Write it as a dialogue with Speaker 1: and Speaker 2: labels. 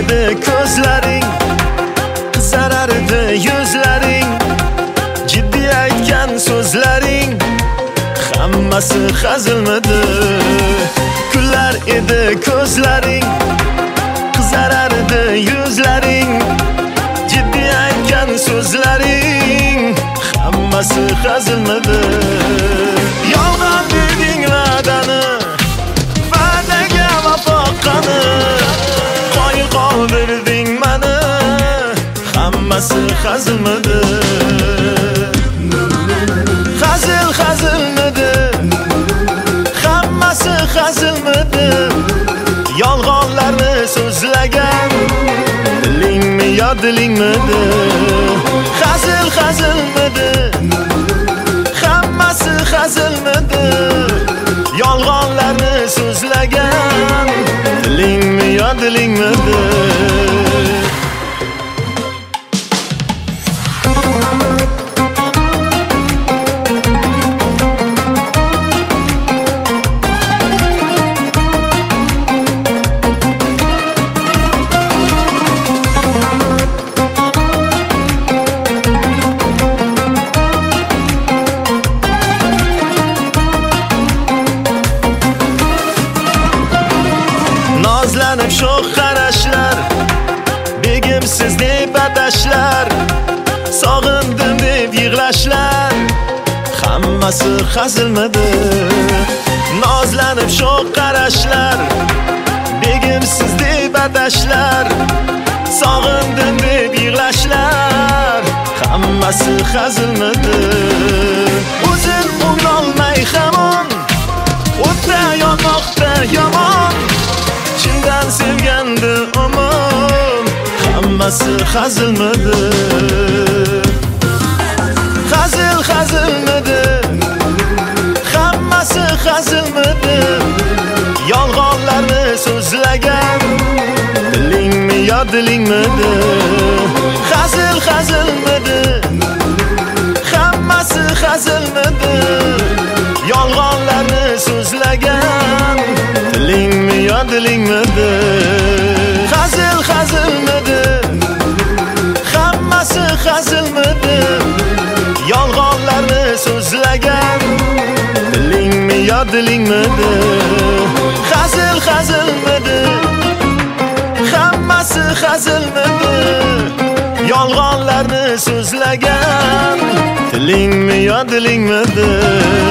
Speaker 1: edi ko'zlaring, qizarardi yuzlaring, jiddiy aytgan so'zlaring hammasi hazilmidi. Kullar edi ko'zlaring, qizarardi yuzlaring, jiddiy aytgan so'zlaring hammasi hazilmidi. Yolg'on deding va'dani, va'daga vafo qani, qoyil qoldirding mani, hammasi hazilmidi. Hazilmidi, hammasi hazilmidi. Yolg'onlarni so'zlagan dilingmi yo dilingmidi? Hazilmidi, hammasi hazilmidi. Yolg'onlarni so'zlagan dilingmi yo dilingmidi? Nozlanib sho'x qarashlar, begimsiz deb atashlar, sog'indim deb yig'lashlar hammasi hazilmidi. Nozlanib sho'x qarashlar, begimsiz deb atashlar, sog'indim deb yig'lashlar hammasi hazilmidi. O'zim unolmay hamon o'tda yonmoqda yomon, chindan sevgandi umum hammasi hazilmidi. Hazilmidi, hammasi hazilmidi. Yolg'onlarni so'zlagan dilingmi yo dilingmidi? Hazilmidi, hammasi hazilmidi. Yolg'onlarni so'zlagan dilingmi yo dilingmidi? Hazilmidi, hammasi hazilmidi. Yolg'onlarni so'zlagan dilingmi yo dilingmidi? Hazilmidi, hammasi hazilmidi. Yolg'onlarni so'zlagan dilingmi yo dilingmidi?